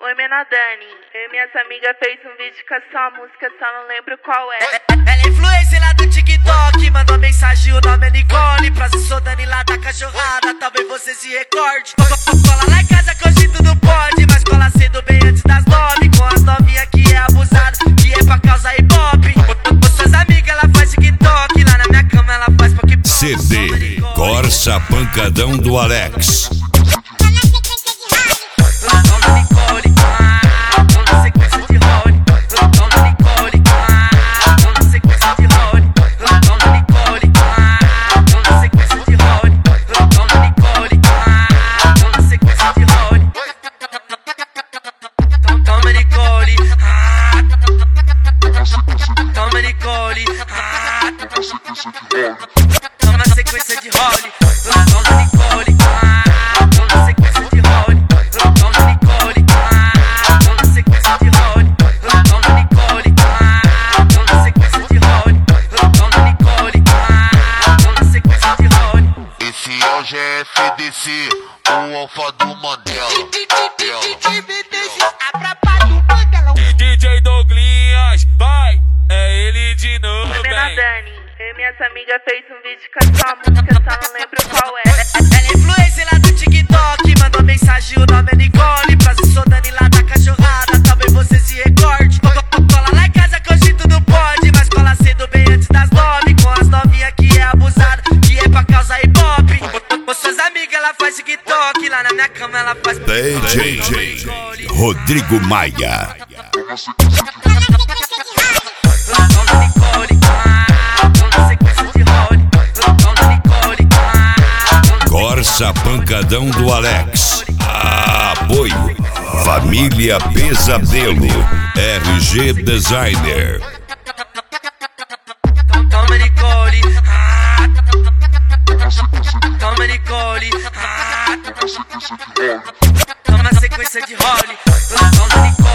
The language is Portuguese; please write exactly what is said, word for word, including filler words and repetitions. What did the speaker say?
Oi, Mena Dani. Eu e minhas amigas fez um vídeo com a sua música, só não lembro qual é. Ela é influencer lá do TikTok, mandou mensagem, o nome é Nicole. Prazer, sou Dani lá da cachorrada, talvez você se recorde. Cola lá em casa que hoje tudo pode, mas cola cedo bem antes das nove. Com as novinhas que é abusada, que é pra causar ibope. Com suas amigas ela faz TikTok, lá na minha cama ela faz pop. C D Corsa Pancadão do Alex. Toma Nicole, ah, toma sequência de role. Toma Nicole, ah, toma sequência de role. Toma Nicole, ah, toma sequência de role. Toma Nicole, ah, toma sequência de role. Toma Nicole, ah, toma sequência de role. Esse é o G F D C, o alfa do Mandela. D J Douglinhas, vai, é ele de novo, Oi, Mena véi. Dani. Eu e minhas amigas fez um vídeo com a sua música, só não lembro qual é. Ela é influencer lá do TikTok, mandou mensagem, o nome é Nicole. Prazer, sou Dani lá da cachorrada, talvez você se recorde. Cola lá em casa que hoje tudo pode, mas cola cedo bem antes das nove. Com as novinhas que é abusada, que é pra causar ibope. Com suas amigas ela faz TikTok, lá na minha cama ela faz D J Rodrigo Maia. Toma Nicole, ah, toma sequência de role. Toma Nicole, ah, toma Corsa Pancadão do Alex. Apoio Família Pesadelo. R G Designer. Toma Nicole, ah, toma Nicole, ah, toma sequência de role. Toma Nicole.